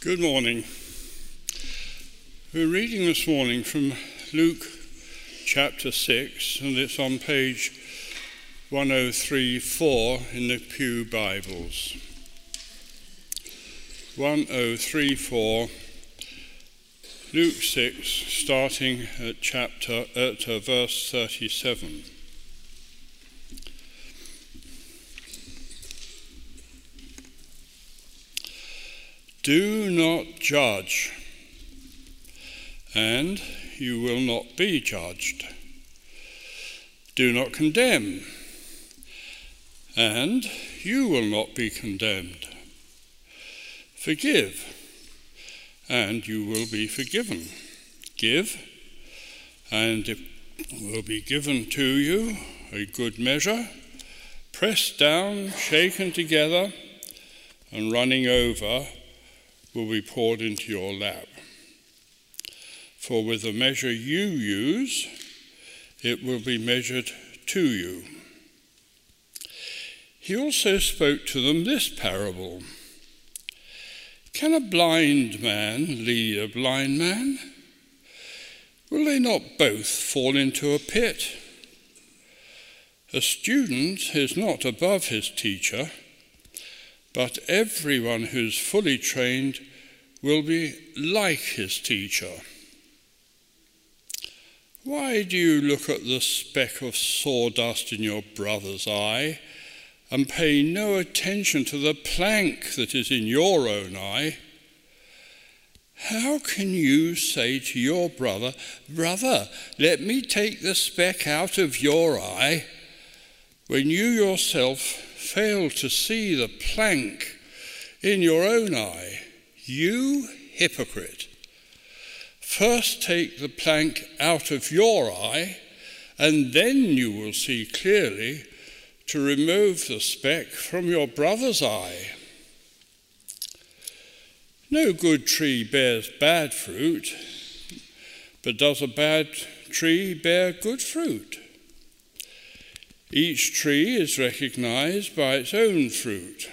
Good morning. We're reading this morning from Luke chapter 6, and it's on page 1034 in the Pew Bibles. 1034, Luke 6, starting at verse 37. Do not judge, and you will not be judged. Do not condemn, and you will not be condemned. Forgive, and you will be forgiven. Give, and it will be given to you, a good measure, pressed down, shaken together, and running over, will be poured into your lap. For with the measure you use, it will be measured to you. He also spoke to them this parable. Can a blind man lead a blind man? Will they not both fall into a pit? A student is not above his teacher, but everyone who's fully trained will be like his teacher. Why do you look at the speck of sawdust in your brother's eye and pay no attention to the plank that is in your own eye? How can you say to your brother, "Brother, let me take the speck out of your eye," when you yourself fail to see the plank in your own eye? You hypocrite! First take the plank out of your eye, and then you will see clearly to remove the speck from your brother's eye. No good tree bears bad fruit, but does a bad tree bear good fruit? Each tree is recognized by its own fruit.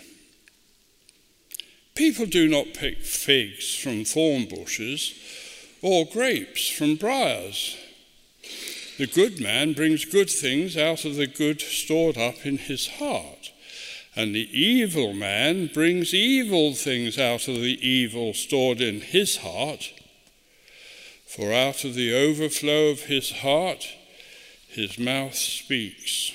People do not pick figs from thorn bushes or grapes from briars. The good man brings good things out of the good stored up in his heart, and the evil man brings evil things out of the evil stored in his heart. For out of the overflow of his heart, his mouth speaks.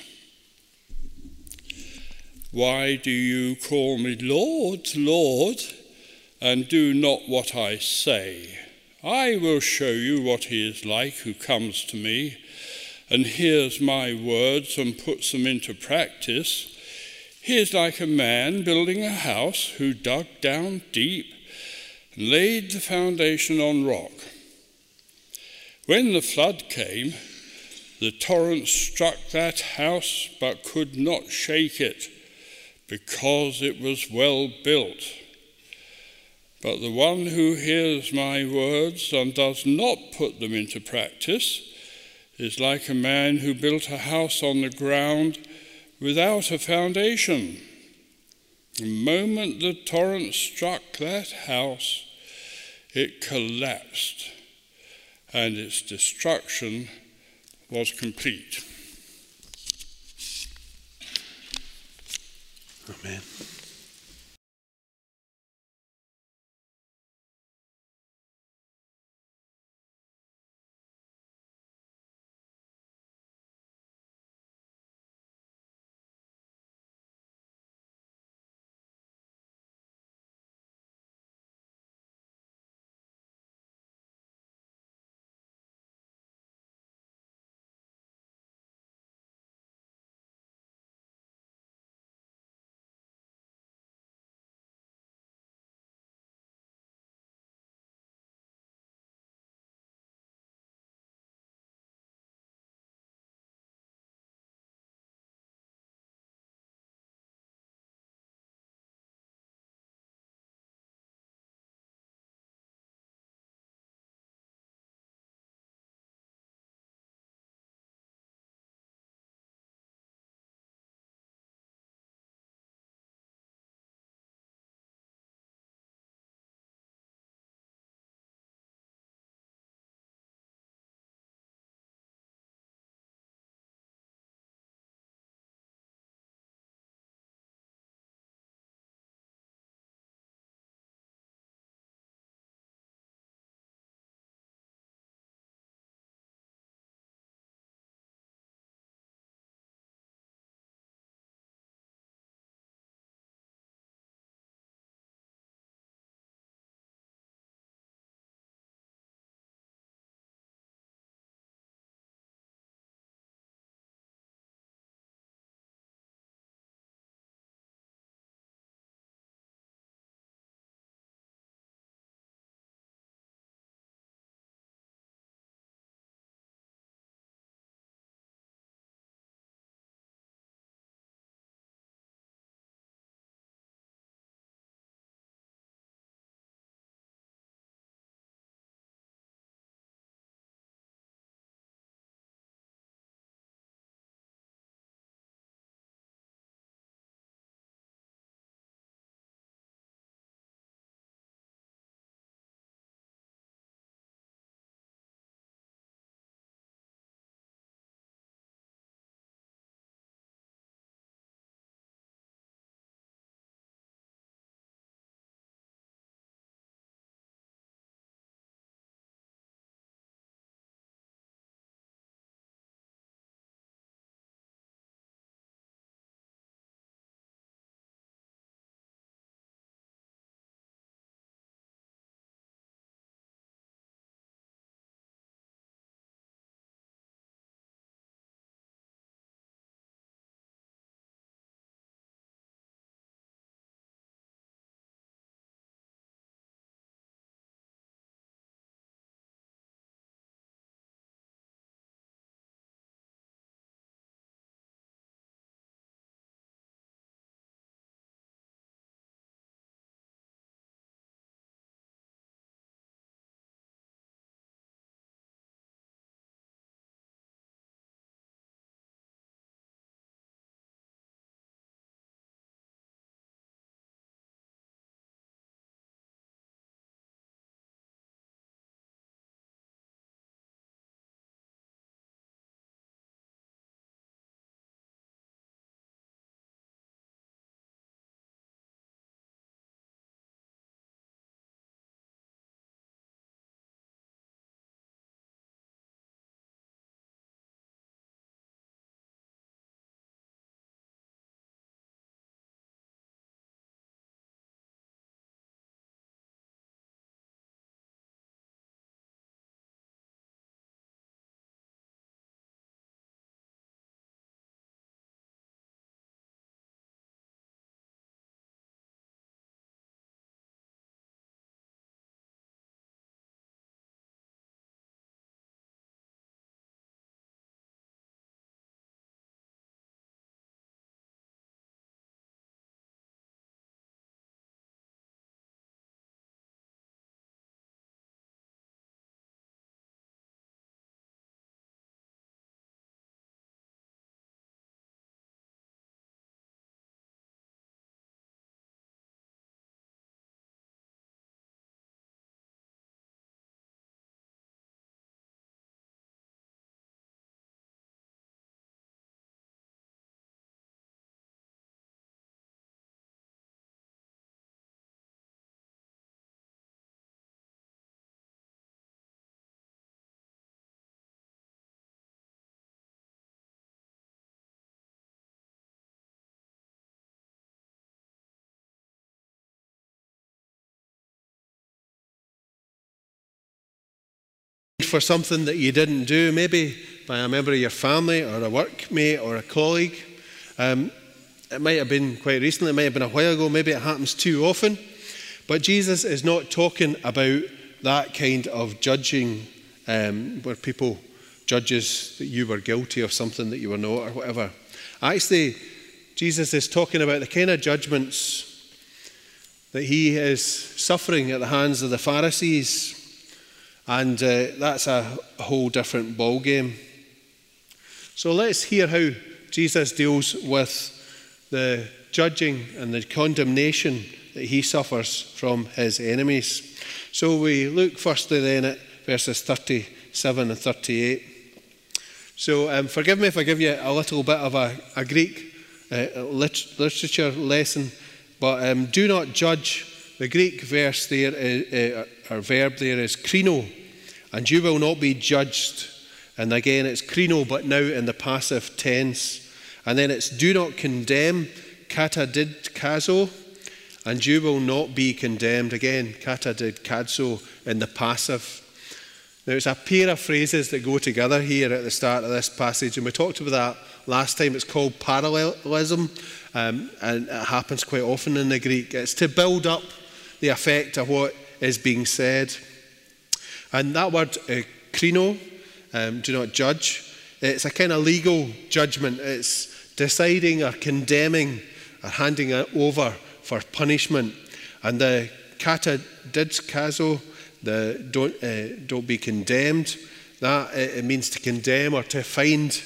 Why do you call me Lord, Lord, and do not what I say? I will show you what he is like who comes to me and hears my words and puts them into practice. He is like a man building a house who dug down deep and laid the foundation on rock. When the flood came, the torrent struck that house but could not shake it, because it was well built. But the one who hears my words and does not put them into practice is like a man who built a house on the ground without a foundation. The moment the torrent struck that house, it collapsed, and its destruction was complete. Amen. for something that you didn't do, maybe by a member of your family or a workmate or a colleague. It might have been quite recently, it might have been a while ago, maybe it happens too often. But Jesus is not talking about that kind of judging where people judges that you were guilty of something that you were not or whatever. Actually, Jesus is talking about the kind of judgments that he is suffering at the hands of the Pharisees. And that's a whole different ballgame. So let's hear how Jesus deals with the judging and the condemnation that he suffers from his enemies. So we look firstly then at verses 37 and 38. So forgive me if I give you a little bit of a Greek literature lesson, but do not judge. The Greek verse there, or verb there is krino, and you will not be judged. And again it's krino, but now in the passive tense. And then it's do not condemn, katadidkazo, and you will not be condemned. Again, katadidkazo in the passive. Now it's a pair of phrases that go together here at the start of this passage, and we talked about that last time. It's called parallelism, and it happens quite often in the Greek. It's to build up the effect of what is being said. And that word krino, do not judge, it's a kind of legal judgment. It's deciding or condemning or handing it over for punishment. And the katadidkazo, the don't be condemned, that it means to condemn or to find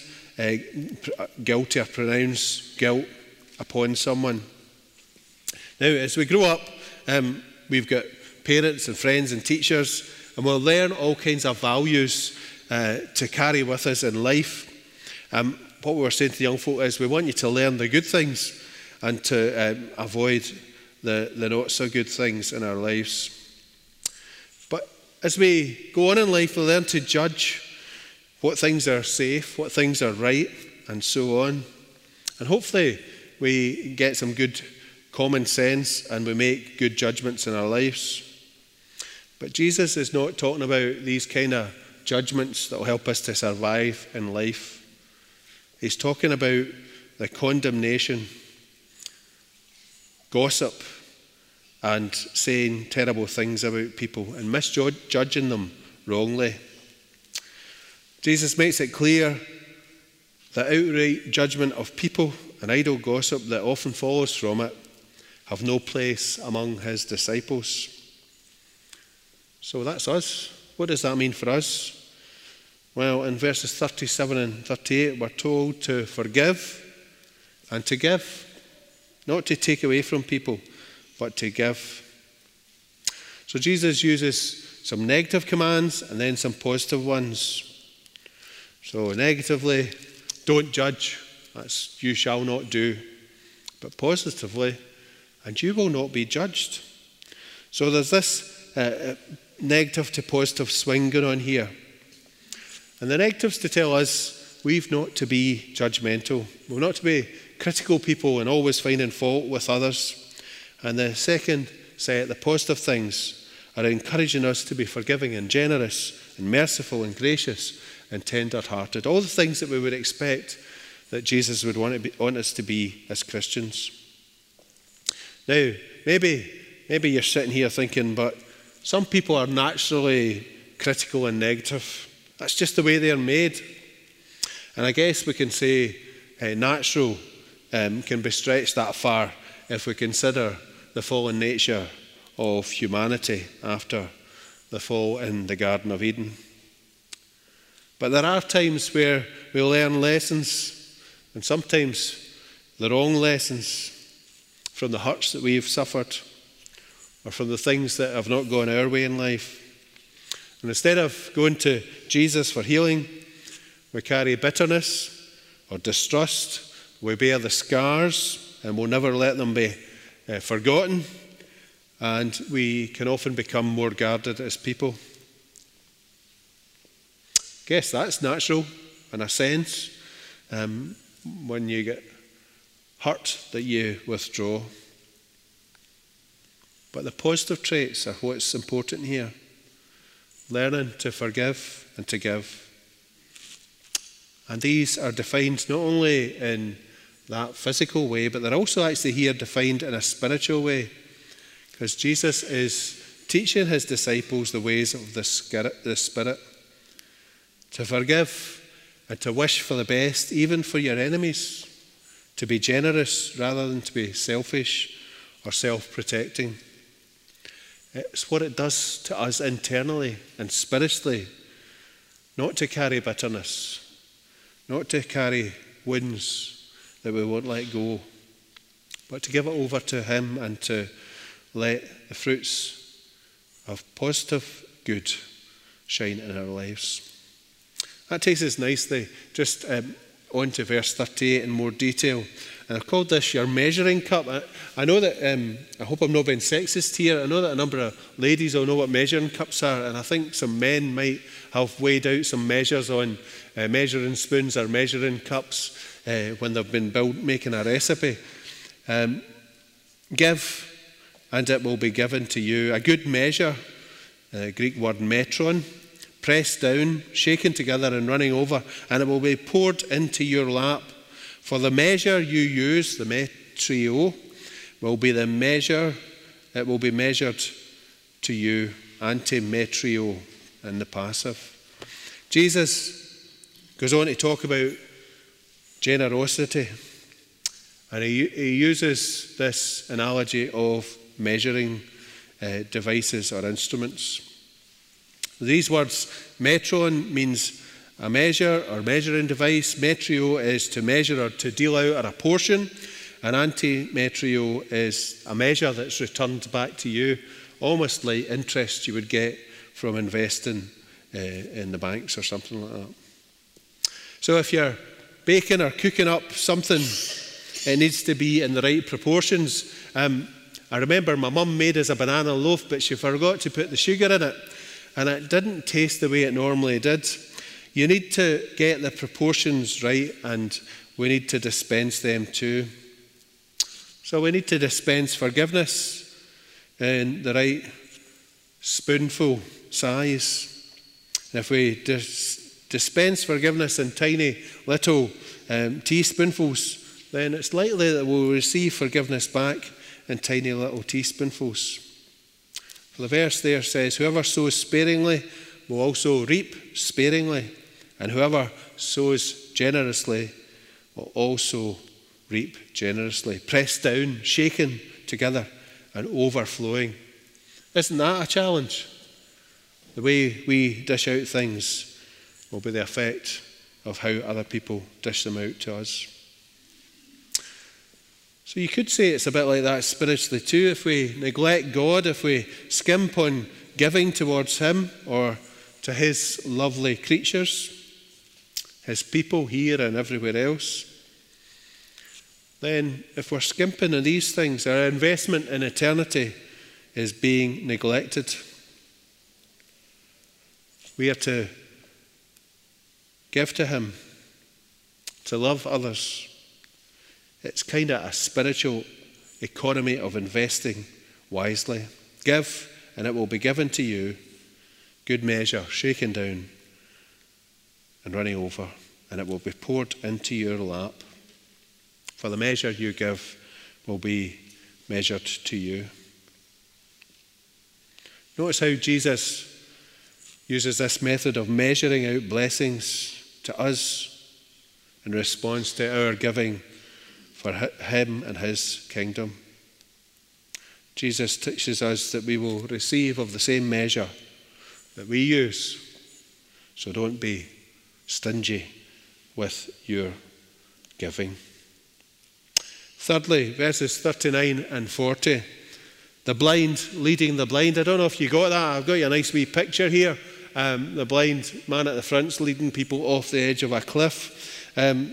guilty or pronounce guilt upon someone. Now, as we grow up, we've got parents and friends and teachers, and we'll learn all kinds of values to carry with us in life. What we're saying to the young folk is we want you to learn the good things and to avoid the not so good things in our lives. But as we go on in life, we learn to judge what things are safe, what things are right, and so on. And hopefully we get some good common sense and we make good judgments in our lives. But Jesus is not talking about these kind of judgments that will help us to survive in life. He's talking about the condemnation, gossip, and saying terrible things about people and misjudging them wrongly. Jesus makes it clear that outright judgment of people and idle gossip that often follows from it have no place among his disciples. So that's us. What does that mean for us? Well, in verses 37 and 38, we're told to forgive and to give. Not to take away from people, but to give. So Jesus uses some negative commands and then some positive ones. So negatively, don't judge. That's you shall not do. But positively, and you will not be judged. So there's this negative to positive swing going on here. And the negative's to tell us we've not to be judgmental. We're not to be critical people and always finding fault with others. And the second set, the positive things, are encouraging us to be forgiving and generous and merciful and gracious and tender-hearted. All the things that we would expect that Jesus would want us to be as Christians. Now, maybe you're sitting here thinking, but some people are naturally critical and negative. That's just the way they're made. And I guess we can say natural can be stretched that far if we consider the fallen nature of humanity after the fall in the Garden of Eden. But there are times where we learn lessons, and sometimes the wrong lessons, from the hurts that we've suffered or from the things that have not gone our way in life. And instead of going to Jesus for healing, we carry bitterness or distrust. We bear the scars and we'll never let them be forgotten. And we can often become more guarded as people. I guess that's natural in a sense. When you get hurt, that you withdraw. But the positive traits are what's important here. learning to forgive and to give. And these are defined not only in that physical way, but they're also actually here defined in a spiritual way. Because Jesus is teaching his disciples the ways of the Spirit. To forgive and to wish for the best, even for your enemies. To be generous rather than to be selfish or self-protecting. It's what it does to us internally and spiritually. Not to carry bitterness. Not to carry wounds that we won't let go. But to give it over to him and to let the fruits of positive good shine in our lives. That takes us nicely just on to verse 38 in more detail. And I've called this your measuring cup. I know that, I hope I'm not being sexist here, I know that a number of ladies will know what measuring cups are, and I think some men might have weighed out some measures on measuring spoons or measuring cups when they've been making a recipe. Give, and it will be given to you. A good measure, Greek word metron, pressed down, shaken together and running over, and it will be poured into your lap. For the measure you use, the metrio, will be the measure, it will be measured to you, antimetrio in the passive. Jesus goes on to talk about generosity, and he uses this analogy of measuring devices or instruments. These words, metron means a measure or measuring device. Metrio is to measure or to deal out or a portion. And antimetrio is a measure that's returned back to you, almost like interest you would get from investing in the banks or something like that. So if you're baking or cooking up something, it needs to be in the right proportions. I remember my mum made us a banana loaf, but she forgot to put the sugar in it, and it didn't taste the way it normally did. You need to get the proportions right, and we need to dispense them too. So we need to dispense forgiveness in the right spoonful size. And if we dispense forgiveness in tiny little teaspoonfuls, then it's likely that we'll receive forgiveness back in tiny little teaspoonfuls. The verse there says, whoever sows sparingly will also reap sparingly, and whoever sows generously will also reap generously. Pressed down, shaken together, and overflowing. Isn't that a challenge? The way we dish out things will be the effect of how other people dish them out to us. So you could say it's a bit like that spiritually too. If we neglect God, if we skimp on giving towards him or to his lovely creatures, his people here and everywhere else, then if we're skimping on these things, our investment in eternity is being neglected. We are to give to him, to love others. It's kind of a spiritual economy of investing wisely. Give, and it will be given to you. Good measure, shaken down and running over, and it will be poured into your lap. For the measure you give will be measured to you. Notice how Jesus uses this method of measuring out blessings to us in response to our giving for him and his kingdom. Jesus teaches us that we will receive of the same measure that we use. So don't be stingy with your giving. Thirdly, verses 39 and 40. The blind leading the blind. I don't know if you got that. I've got you a nice wee picture here. The blind man at the front's leading people off the edge of a cliff.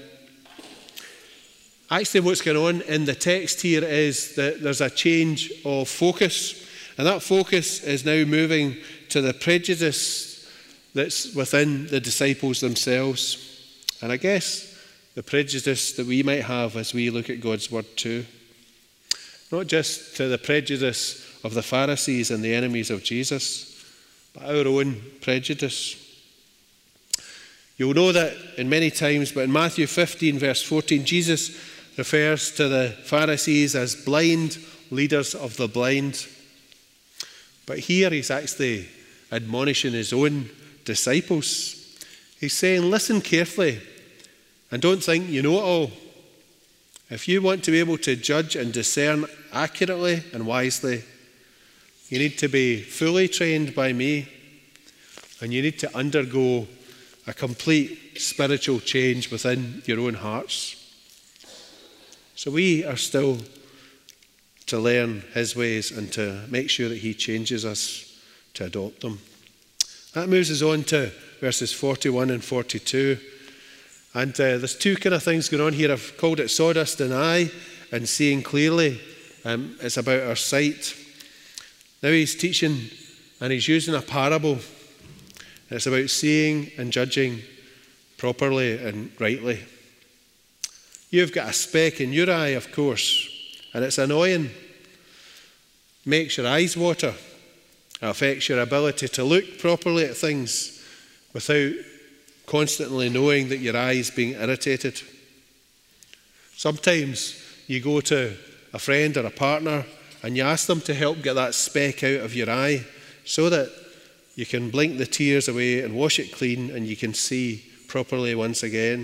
Actually, what's going on in the text here is that there's a change of focus. And that focus is now moving to the prejudice that's within the disciples themselves. And I guess the prejudice that we might have as we look at God's word too. Not just to the prejudice of the Pharisees and the enemies of Jesus, but our own prejudice. You'll know that in many times, but in Matthew 15, verse 14, Jesus refers to the Pharisees as blind leaders of the blind. But here he's actually admonishing his own disciples. He's saying, listen carefully and don't think you know it all. If you want to be able to judge and discern accurately and wisely, you need to be fully trained by me, and you need to undergo a complete spiritual change within your own hearts. So we are still to learn his ways and to make sure that he changes us to adopt them. That moves us on to verses 41 and 42. And there's two kind of things going on here. I've called it sawdust and eye and seeing clearly. It's about our sight. Now he's teaching and he's using a parable. It's about seeing and judging properly and rightly. You've got a speck in your eye, of course, and it's annoying. Makes your eyes water. It affects your ability to look properly at things without constantly knowing that your eye is being irritated. Sometimes you go to a friend or a partner and you ask them to help get that speck out of your eye so that you can blink the tears away and wash it clean and you can see properly once again.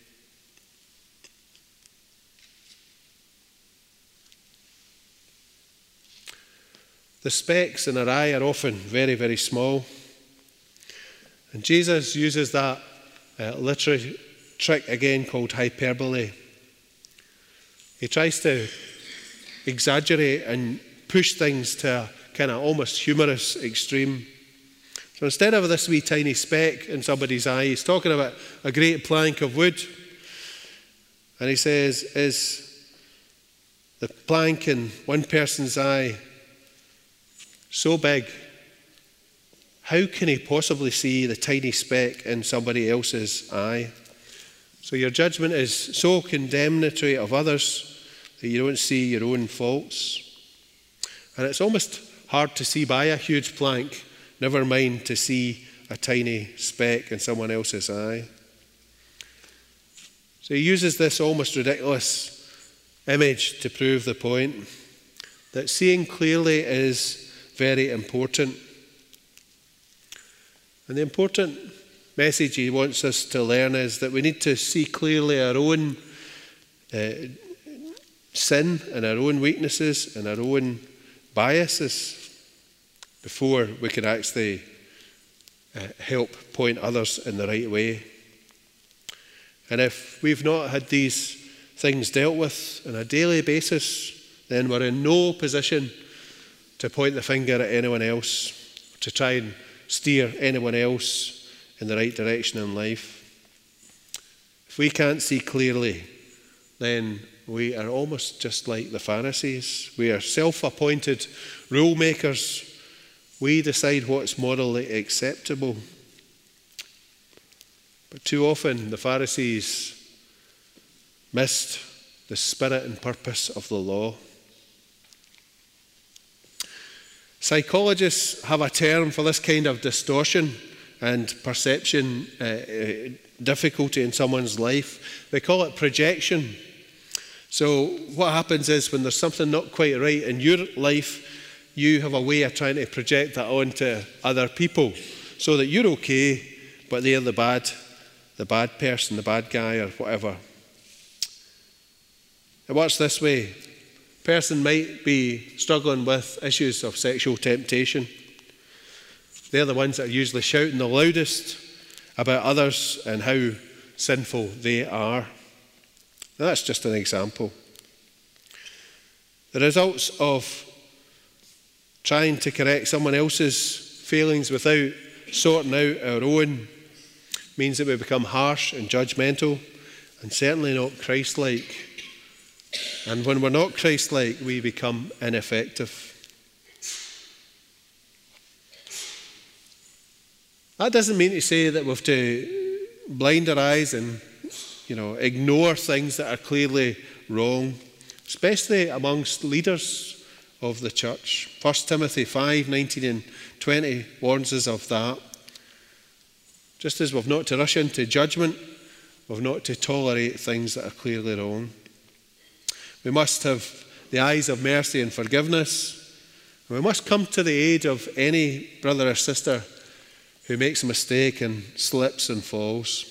The specks in our eye are often very, very small. And Jesus uses that literary trick again called hyperbole. He tries to exaggerate and push things to a kind of almost humorous extreme. So instead of this wee tiny speck in somebody's eye, he's talking about a great plank of wood. And he says, is the plank in one person's eye so big, how can he possibly see the tiny speck in somebody else's eye? So your judgment is so condemnatory of others that you don't see your own faults. And it's almost hard to see by a huge plank, never mind to see a tiny speck in someone else's eye. So he uses this almost ridiculous image to prove the point that seeing clearly is very important. And the important message he wants us to learn is that we need to see clearly our own sin and our own weaknesses and our own biases before we can actually help point others in the right way. And if we've not had these things dealt with on a daily basis, then we're in no position to point the finger at anyone else, to try and steer anyone else in the right direction in life. If we can't see clearly, then we are almost just like the Pharisees. We are self-appointed rule makers. We decide what's morally acceptable. But too often the Pharisees missed the spirit and purpose of the law. Psychologists have a term for this kind of distortion and perception difficulty in someone's life. They call it projection. So what happens is when there's something not quite right in your life, you have a way of trying to project that onto other people so that you're okay, but they're the bad person, the bad guy or whatever. It works this way. A person might be struggling with issues of sexual temptation. They're the ones that are usually shouting the loudest about others and how sinful they are. Now, that's just an example. The results of trying to correct someone else's failings without sorting out our own means that we become harsh and judgmental and certainly not Christ-like. And when we're not Christ-like, we become ineffective. That doesn't mean to say that we have to blind our eyes and, ignore things that are clearly wrong, especially amongst leaders of the church. 1 Timothy 5:19 and 20 warns us of that. Just as we've not to rush into judgment, we've not to tolerate things that are clearly wrong. We must have the eyes of mercy and forgiveness. We must come to the aid of any brother or sister who makes a mistake and slips and falls.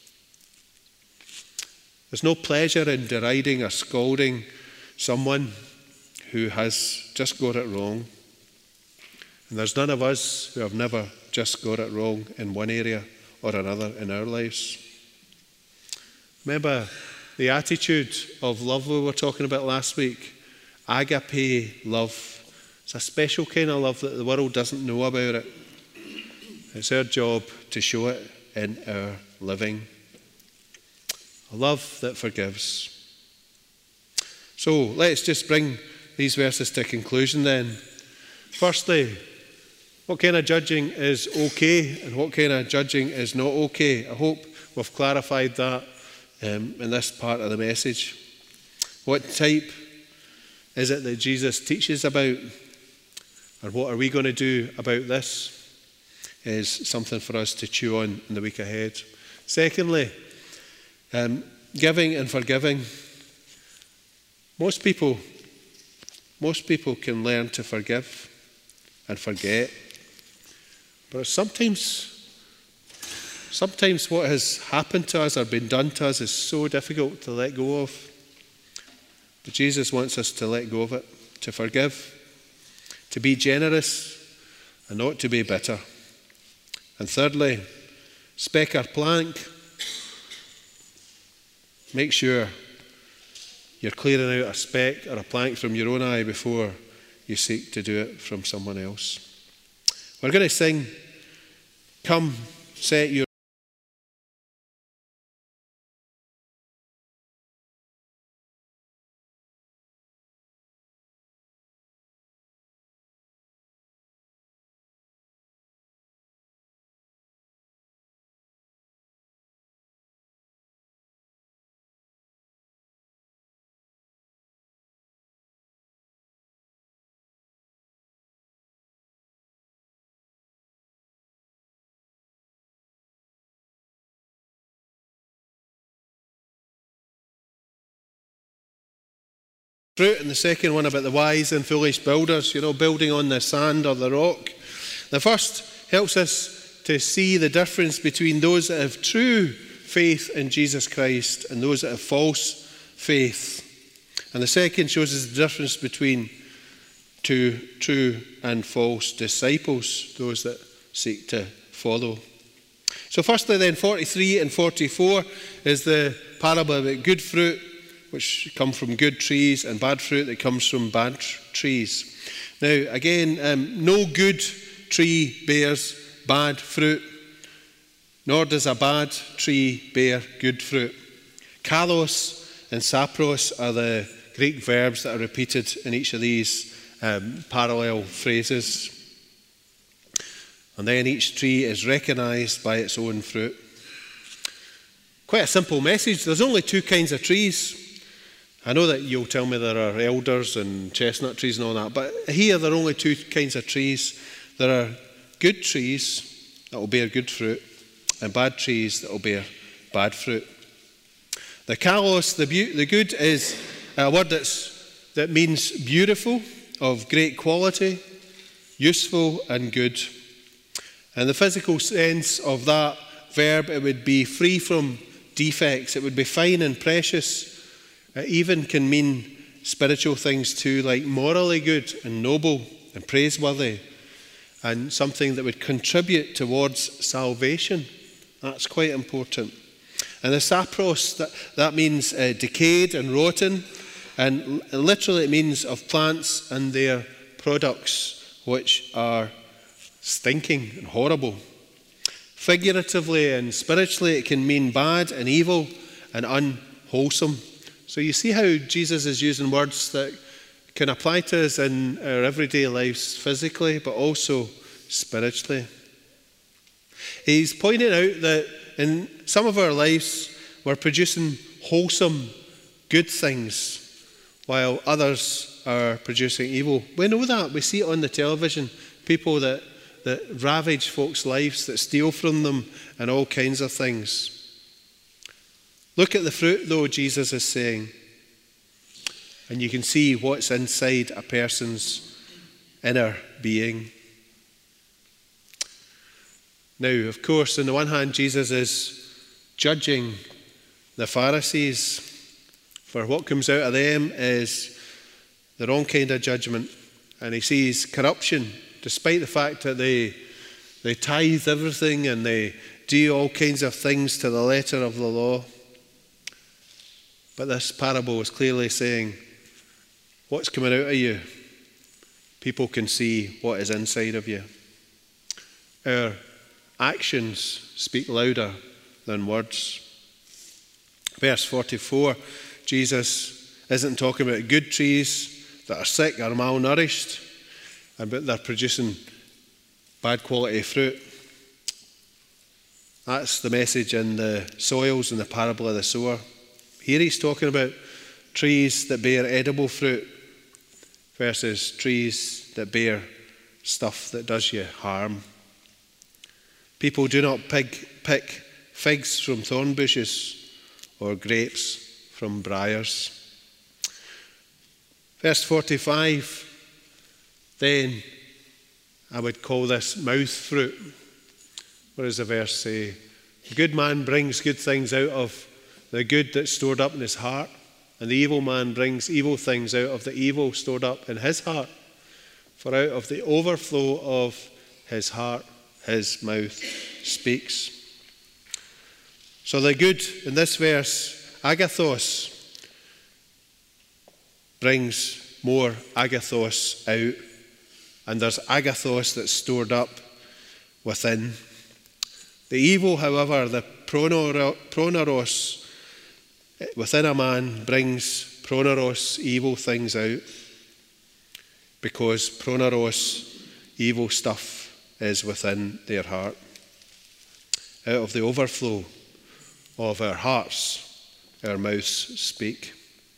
There's no pleasure in deriding or scolding someone who has just got it wrong. And there's none of us who have never just got it wrong in one area or another in our lives. Remember the attitude of love we were talking about last week? Agape love. It's a special kind of love that the world doesn't know about it. It's our job to show it in our living. A love that forgives. So let's just bring these verses to conclusion then. Firstly, what kind of judging is okay and what kind of judging is not okay? I hope we've clarified that in this part of the message. What type is it that Jesus teaches about? Or what are we going to do about this? Is something for us to chew on in the week ahead. Secondly, giving and forgiving. Most people can learn to forgive and forget. But sometimes what has happened to us or been done to us is so difficult to let go of. But Jesus wants us to let go of it, to forgive, to be generous and not to be bitter. And thirdly, speck or plank. Make sure you're clearing out a speck or a plank from your own eye before you seek to do it from someone else. We're going to sing, Come, Set Your fruit, and the second one about the wise and foolish builders, building on the sand or the rock. The first helps us to see the difference between those that have true faith in Jesus Christ and those that have false faith. And the second shows us the difference between true and false disciples, those that seek to follow. So firstly then, 43 and 44 is the parable about good fruit, which come from good trees, and bad fruit that comes from bad trees. Now, again, no good tree bears bad fruit, nor does a bad tree bear good fruit. Kalos and sapros are the Greek verbs that are repeated in each of these parallel phrases. And then each tree is recognized by its own fruit. Quite a simple message. There's only two kinds of trees. I know that you'll tell me there are elders and chestnut trees and all that, but here there are only two kinds of trees. There are good trees that will bear good fruit and bad trees that will bear bad fruit. The kalos, the good, is a word that means beautiful, of great quality, useful and good. And the physical sense of that verb, it would be free from defects. It would be fine and precious. It even can mean spiritual things too, like morally good and noble and praiseworthy, and something that would contribute towards salvation. That's quite important. And the sapros, that means decayed and rotten, and literally it means of plants and their products, which are stinking and horrible. Figuratively and spiritually, it can mean bad and evil and unwholesome. So you see how Jesus is using words that can apply to us in our everyday lives physically, but also spiritually. He's pointing out that in some of our lives, we're producing wholesome, good things, while others are producing evil. We know that. We see it on the television. People that ravage folks' lives, that steal from them, and all kinds of things. Look at the fruit, though, Jesus is saying. And you can see what's inside a person's inner being. Now, of course, on the one hand, Jesus is judging the Pharisees, for what comes out of them is the wrong kind of judgment. And he sees corruption, despite the fact that they tithe everything and they do all kinds of things to the letter of the law. But this parable is clearly saying, what's coming out of you? People can see what is inside of you. Our actions speak louder than words. Verse 44, Jesus isn't talking about good trees that are sick or malnourished, but they're producing bad quality fruit. That's the message in the soils in the parable of the sower. Here he's talking about trees that bear edible fruit versus trees that bear stuff that does you harm. People do not pick figs from thorn bushes or grapes from briars. Verse 45, then I would call this mouth fruit. What does the verse say? The good man brings good things out of the good that's stored up in his heart, and the evil man brings evil things out of the evil stored up in his heart. For out of the overflow of his heart, his mouth speaks. So the good in this verse, agathos, brings more agathos out. And there's agathos that's stored up within. The evil, however, the proneros within a man brings proneros, evil things out. Because proneros, evil stuff, is within their heart. Out of the overflow of our hearts, our mouths speak.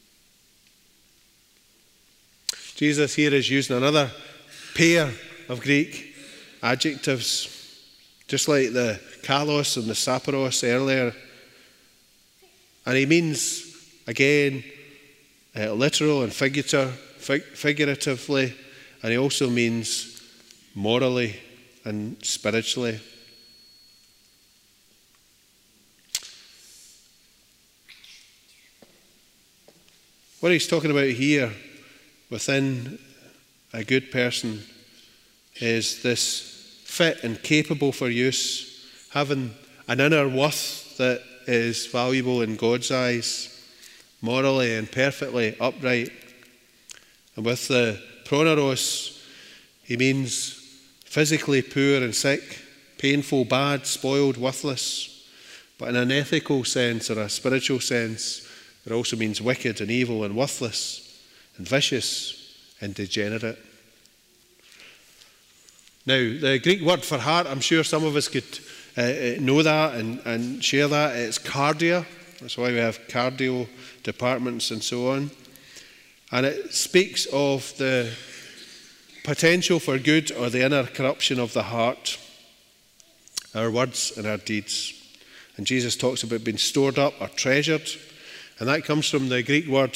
Jesus here is using another pair of Greek adjectives, just like the kalos and the saparos earlier. And he means, again, literal and figuratively, and he also means morally and spiritually. What he's talking about here within a good person is this fit and capable for use, having an inner worth that is valuable in God's eyes, morally and perfectly upright. And with the proneros, he means physically poor and sick, painful, bad, spoiled, worthless. But in an ethical sense or a spiritual sense, it also means wicked and evil and worthless and vicious and degenerate. Now, the Greek word for heart, I'm sure some of us could know that and share that. It's cardia. That's why we have cardio departments and so on. And it speaks of the potential for good or the inner corruption of the heart, our words and our deeds. And Jesus talks about being stored up or treasured. And that comes from the Greek word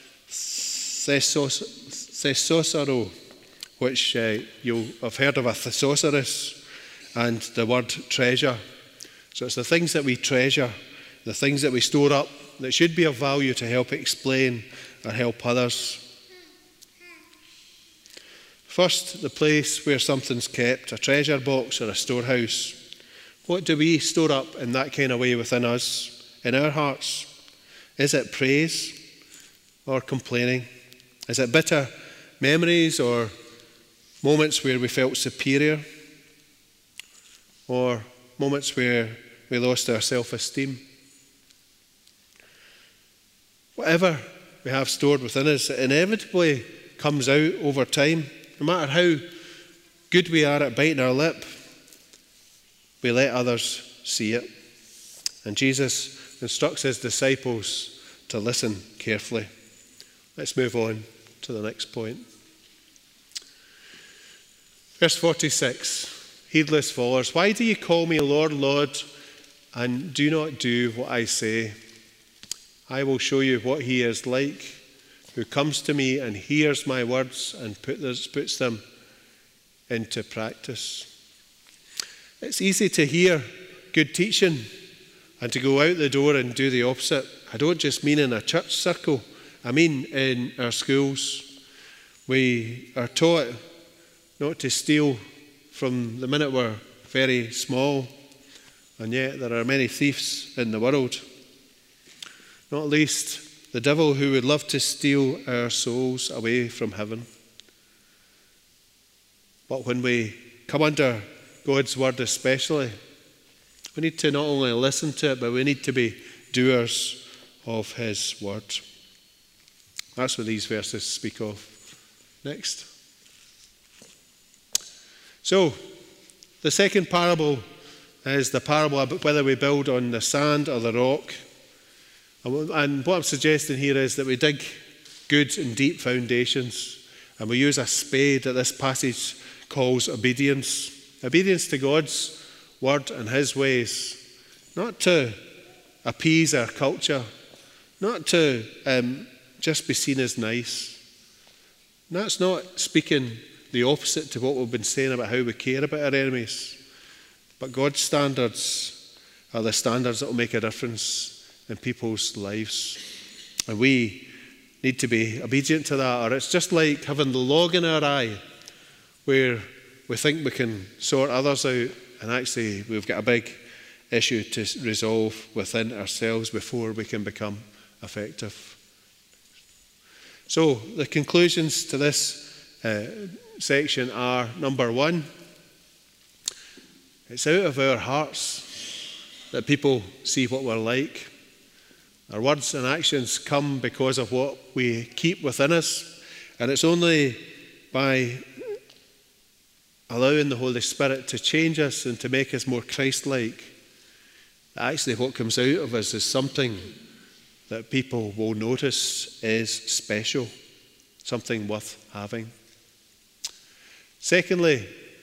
thesosaro, which you'll have heard of a thesaurus, and the word treasure. So it's the things that we treasure, the things that we store up that should be of value to help explain or help others. First, the place where something's kept, a treasure box or a storehouse. What do we store up in that kind of way within us, in our hearts? Is it praise or complaining? Is it bitter memories or moments where we felt superior? Or moments where we lost our self-esteem? Whatever we have stored within us, it inevitably comes out over time. No matter how good we are at biting our lip, we let others see it. And Jesus instructs his disciples to listen carefully. Let's move on to the next point. Verse 46, heedless followers, why do you call me Lord, Lord, and do not do what I say? I will show you what he is like, who comes to me and hears my words and puts them into practice. It's easy to hear good teaching and to go out the door and do the opposite. I don't just mean in a church circle, I mean in our schools. We are taught not to steal from the minute we're very small, and yet there are many thieves in the world. Not least the devil, who would love to steal our souls away from heaven. But when we come under God's word especially, we need to not only listen to it, but we need to be doers of his word. That's what these verses speak of. Next. So, the second parable is the parable about whether we build on the sand or the rock. And what I'm suggesting here is that we dig good and deep foundations, and we use a spade that this passage calls obedience. Obedience to God's word and his ways, not to appease our culture, not to just be seen as nice. That's not speaking the opposite to what we've been saying about how we care about our enemies. But God's standards are the standards that will make a difference in people's lives. And we need to be obedient to that, or it's just like having the log in our eye where we think we can sort others out, and actually we've got a big issue to resolve within ourselves before we can become effective. So the conclusions to this section are, number one, it's out of our hearts that people see what we're like. Our words and actions come because of what we keep within us, and it's only by allowing the Holy Spirit to change us and to make us more Christ-like that actually what comes out of us is something that people will notice is special, something worth having. Secondly,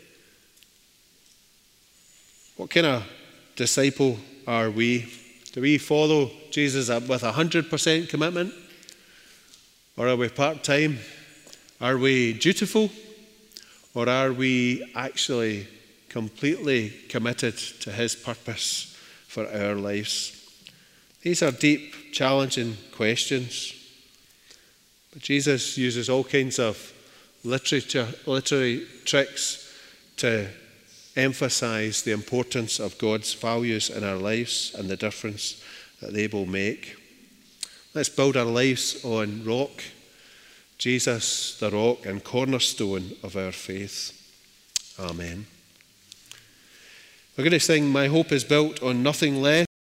what kind of disciple are we? Do we follow Jesus with 100% commitment? Or are we part-time? Are we dutiful? Or are we actually completely committed to his purpose for our lives? These are deep, challenging questions. But Jesus uses all kinds of literary tricks to emphasize the importance of God's values in our lives and the difference that they will make. Let's build our lives on rock, Jesus, the rock and cornerstone of our faith. Amen. We're going to sing "My Hope is Built on Nothing Less."